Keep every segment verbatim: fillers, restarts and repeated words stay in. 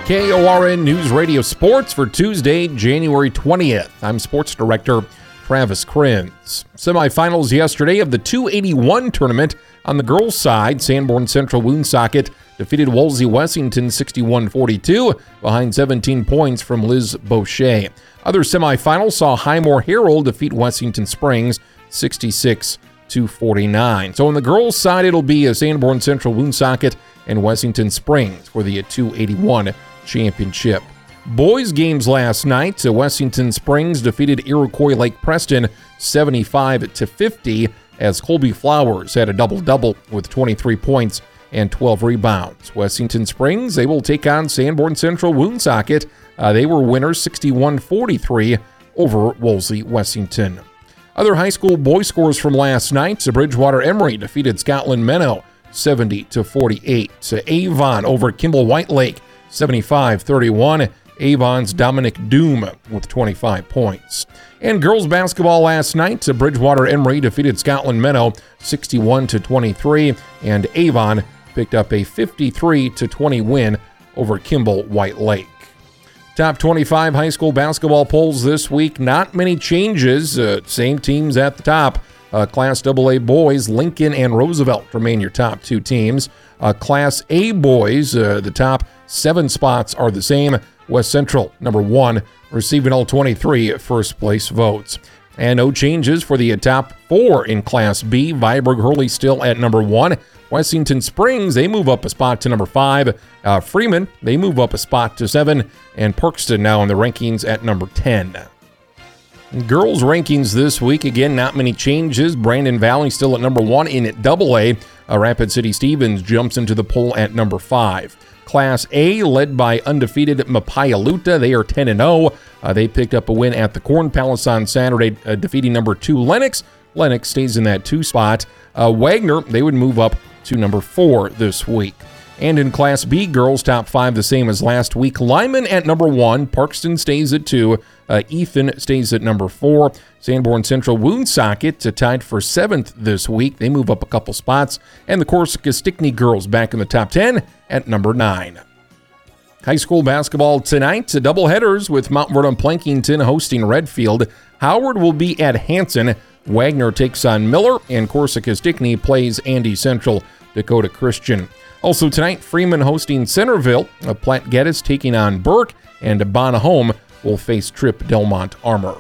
K O R N News Radio Sports for Tuesday, January twentieth. I'm Sports Director Travis Krenz. Semifinals yesterday of the two eighty-one tournament. On the girls' side, Sanborn Central Woonsocket defeated Wolsey Wessington sixty-one forty-two behind seventeen points from Liz Boucher. Other semifinals saw Highmore Herald defeat Wessington Springs sixty-six to forty-nine. So on the girls' side, it'll be a Sanborn Central Woonsocket and Wessington Springs for the two eighty-one championship. Boys games last night. So Wessington Springs defeated Iroquois Lake Preston seventy-five to fifty as Colby Flowers had a double-double with twenty-three points and twelve rebounds. Wessington Springs, they will take on Sanborn Central Woonsocket. Uh, they were winners sixty-one forty-three over Wolsey Wessington. Other high school boys scores from last night. So Bridgewater Emory defeated Scotland Menno seventy to forty-eight. So Avon over Kimball White Lake seventy-five thirty-one. Avon's Dominic Doom with twenty-five points. And girls basketball last night, so Bridgewater Emory defeated Scotland Menno sixty-one to twenty-three, and Avon picked up a fifty-three to twenty win over Kimball White Lake. Top twenty-five high school basketball polls this week. Not many changes. Uh, same teams at the top. Uh, Class double A boys, Lincoln and Roosevelt remain your top two teams. Uh, Class A boys, uh, the top seven spots are the same. West Central, number one, receiving all twenty-three first place votes. And no changes for the top four in Class B. Viborg Hurley still at number one. Wessington Springs, they move up a spot to number five. Uh, Freeman, they move up a spot to seven. And Parkston now in the rankings at number ten. Girls rankings this week, again, not many changes. Brandon Valley still at number one in double A. Uh, Rapid City Stevens jumps into the poll at number five. Class A, led by undefeated Mapayalluta. They are ten and oh. Uh, they picked up a win at the Corn Palace on Saturday, uh, defeating number two Lennox. Lennox stays in that two spot. Uh, Wagner, they would move up to number four this week. And in Class B, girls top five the same as last week. Lyman at number one. Parkston stays at two. Uh, Ethan stays at number four. Sanborn Central Woonsocket uh, tied for seventh this week. They move up a couple spots. And the Corsica Stickney girls back in the top ten at number nine. High school basketball tonight, uh, double headers with Mount Vernon Plankington hosting Redfield. Howard will be at Hanson. Wagner takes on Miller, and Corsica Stickney plays Andy Central Dakota Christian. Also tonight, Freeman hosting Centerville. Uh, Platte Geddes taking on Burke, and Bonahome will face Tripp Delmont Armor.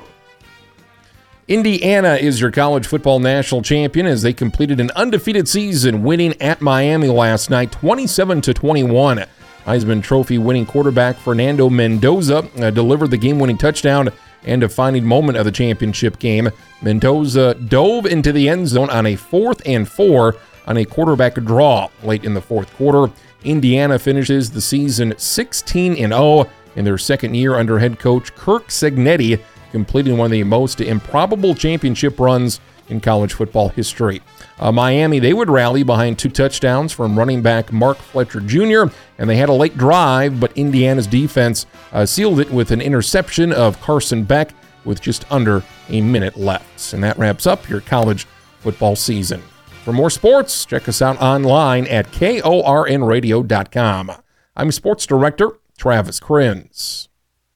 Indiana is your college football national champion as they completed an undefeated season, winning at Miami last night, twenty-seven to twenty-one. Heisman Trophy winning quarterback Fernando Mendoza uh, delivered the game-winning touchdown and a defining moment of the championship game. Mendoza dove into the end zone on a fourth and four on a quarterback draw late in the fourth quarter. Indiana finishes the season sixteen and oh in their second year under head coach Kirk Cignetti, completing one of the most improbable championship runs in college football history. Uh, Miami, they would rally behind two touchdowns from running back Mark Fletcher Junior, and they had a late drive, but Indiana's defense uh, sealed it with an interception of Carson Beck with just under a minute left. And that wraps up your college football season. For more sports, check us out online at K O R N radio dot com. I'm Sports Director Travis Krenz.